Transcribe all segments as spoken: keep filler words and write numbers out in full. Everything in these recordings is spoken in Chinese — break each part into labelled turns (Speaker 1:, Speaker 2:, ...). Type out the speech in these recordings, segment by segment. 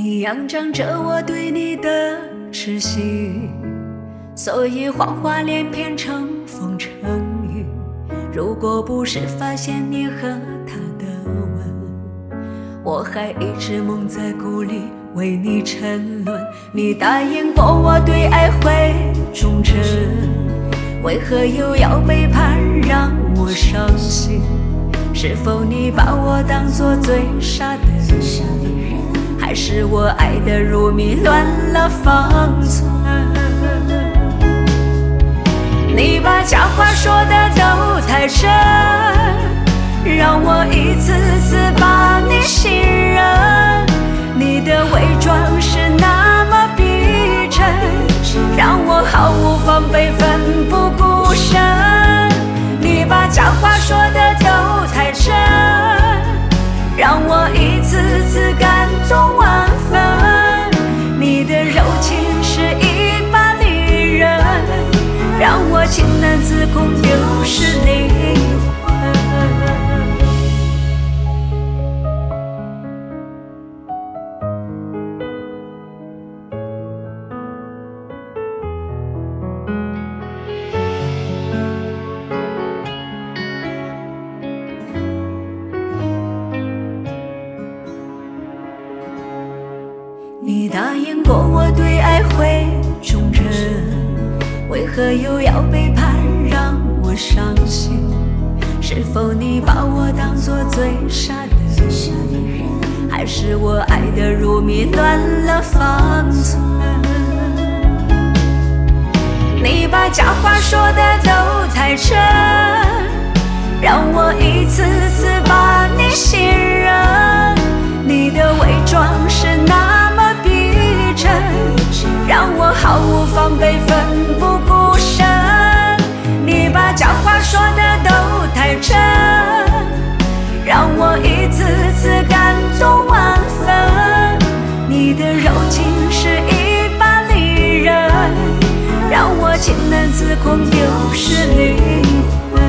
Speaker 1: 你仰仗着我对你的痴心，所以谎话连篇成风成雨。如果不是发现你和他的吻，我还一直蒙在鼓里为你沉沦。你答应过我对爱会忠贞，为何又要背叛让我伤心？是否你把我当作最傻的人，还是我爱得如迷乱了方寸？你把假话说的都太真，让我一次次把你信任。你的伪装是那么逼真，让我毫无防备奋不顾身。你把假话说的都太真，让我一次次感动万分。你的柔情是一把利刃，让我情难自控，丢失灵魂。你答应过我对爱会忠贞，为何又要背叛让我伤心？是否你把我当作最傻的人，还是我爱得如迷乱了方寸？你把假话说的都太真，让我一次次把你信任。你的伪装是那么逼真，让我毫无防备奋不顾身。你把假话说的都太真，让我一次次感动万分。你的柔情是一把利刃，让我情难自控，丢失灵魂。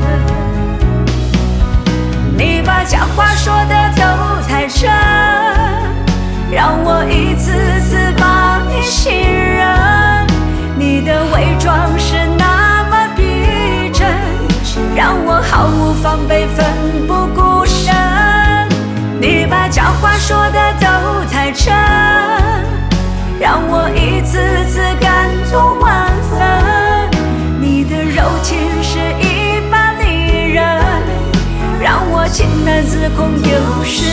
Speaker 1: 你把假话说的都太真，让我一次次把你信任。你的伪装是那么逼真，让我毫无防备奋不顾身。你把假话说的都太真，让我一次次感动万分。你的柔情是一把利刃，让我情难自控，丢失